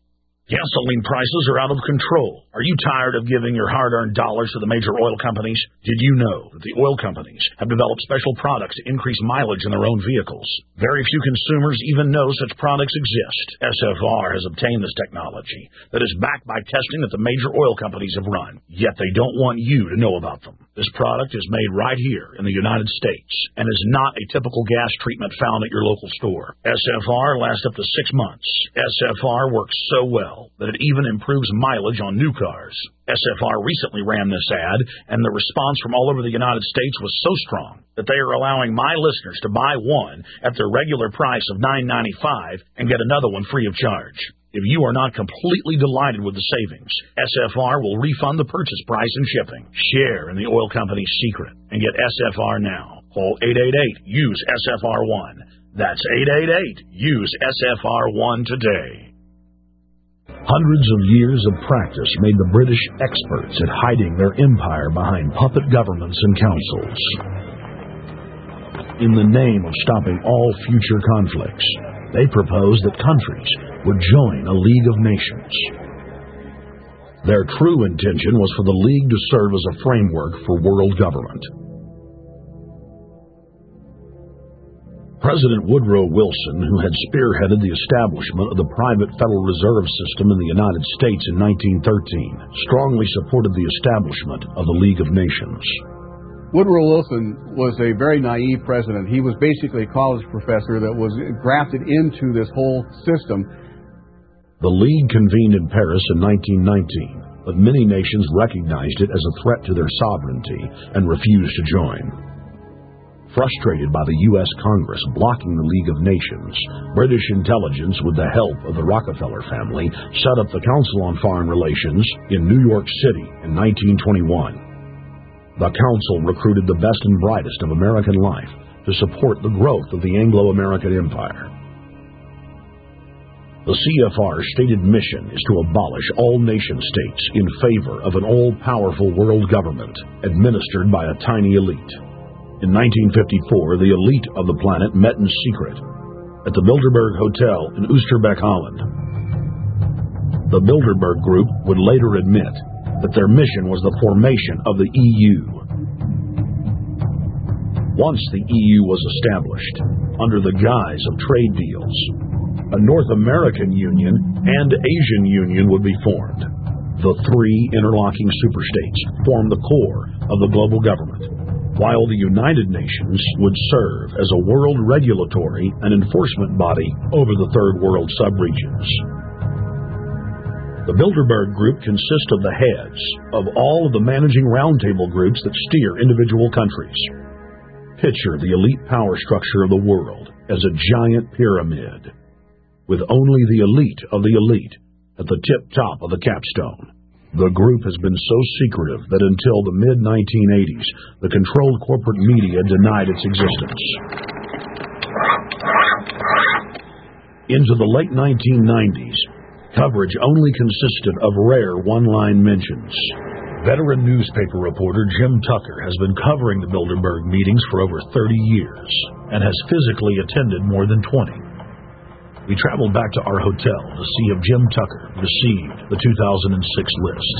Gasoline prices are out of control. Are you tired of giving your hard-earned dollars to the major oil companies? Did you know that the oil companies have developed special products to increase mileage in their own vehicles? Very few consumers even know such products exist. S F R has obtained this technology that is backed by testing that the major oil companies have run, yet they don't want you to know about them. This product is made right here in the United States and is not a typical gas treatment found at your local store. S F R lasts up to six months. S F R works so well that it even improves mileage on new cars. S F R recently ran this ad, and the response from all over the United States was so strong that they are allowing my listeners to buy one at their regular price of nine ninety-five and get another one free of charge. If you are not completely delighted with the savings, S F R will refund the purchase price and shipping. Share in the oil company's secret and get S F R now. Call eight eight eight, use S F R one. That's eight eight eight, use S F R one today. Hundreds of years of practice made the British experts at hiding their empire behind puppet governments and councils. In the name of stopping all future conflicts, they proposed that countries would join a League of Nations. Their true intention was for the League to serve as a framework for world government. President Woodrow Wilson, who had spearheaded the establishment of the private Federal Reserve System in the United States in nineteen thirteen, strongly supported the establishment of the League of Nations. Woodrow Wilson was a very naive president. He was basically a college professor that was grafted into this whole system. The League convened in Paris in nineteen nineteen, but many nations recognized it as a threat to their sovereignty and refused to join. Frustrated by the U S Congress blocking the League of Nations, British intelligence, with the help of the Rockefeller family, set up the Council on Foreign Relations in New York City in nineteen twenty-one. The Council recruited the best and brightest of American life to support the growth of the Anglo-American Empire. The C F R's stated mission is to abolish all nation-states in favor of an all-powerful world government administered by a tiny elite. In nineteen fifty-four, the elite of the planet met in secret at the Bilderberg Hotel in Oosterbeek, Holland. The Bilderberg Group would later admit that their mission was the formation of the E U. Once the E U was established, under the guise of trade deals, a North American Union and Asian Union would be formed. The three interlocking superstates formed the core of the global government, while the United Nations would serve as a world regulatory and enforcement body over the Third World subregions. The Bilderberg Group consists of the heads of all of the managing roundtable groups that steer individual countries. Picture the elite power structure of the world as a giant pyramid, with only the elite of the elite at the tip top of the capstone. The group has been so secretive that until the mid nineteen eighties, the controlled corporate media denied its existence. Into the late nineteen nineties, coverage only consisted of rare one-line mentions. Veteran newspaper reporter Jim Tucker has been covering the Bilderberg meetings for over thirty years and has physically attended more than twenty. We traveled back to our hotel to see if Jim Tucker received the two thousand six list.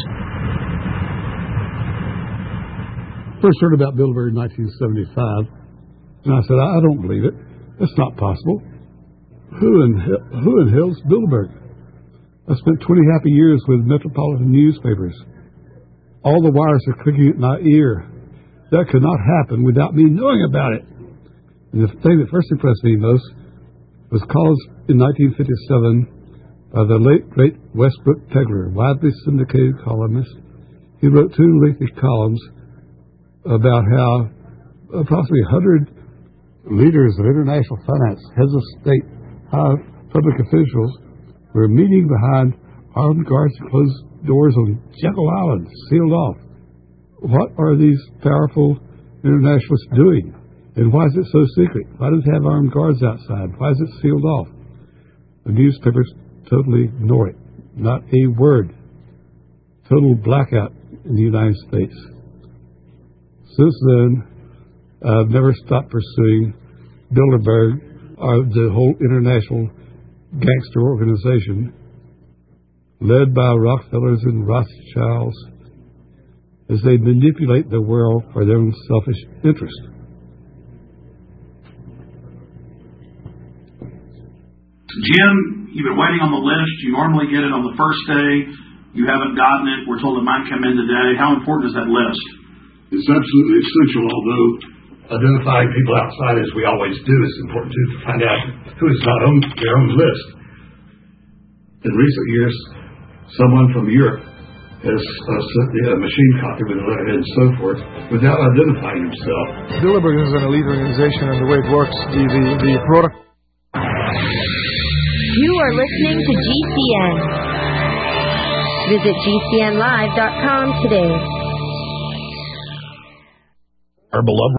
First heard about Bilderberg in nineteen seventy-five, and I said, I don't believe it. That's not possible. Who in, who in hell's Bilderberg? I spent twenty happy years with metropolitan newspapers. All the wires are clicking at my ear. That could not happen without me knowing about it. And the thing that first impressed me most was calls in nineteen fifty-seven by the late, great Westbrook Pegler, widely syndicated columnist. He wrote two lengthy columns about how approximately one hundred leaders of international finance, heads of state, high public officials, were meeting behind armed guards and closed doors on Jekyll Island, sealed off. What are these powerful internationalists doing? And why is it so secret? Why does it have armed guards outside? Why is it sealed off? The newspapers totally ignore it. Not a word. Total blackout in the United States. Since then, I've never stopped pursuing Bilderberg, or the whole international gangster organization led by Rockefellers and Rothschilds as they manipulate the world for their own selfish interest. Jim, you've been waiting on the list. You normally get it on the first day. You haven't gotten it. We're told it might come in today. How important is that list? It's absolutely essential, although identifying people outside, as we always do, is important too, to find out who is not on their own list. In recent years, someone from Europe has uh, sent me a machine copy with a letterhead and so forth without identifying himself. Bilderberg is an elite organization, and the way it works, the, the, the product... You are listening to G C N. Visit G C N live dot com today. Our beloved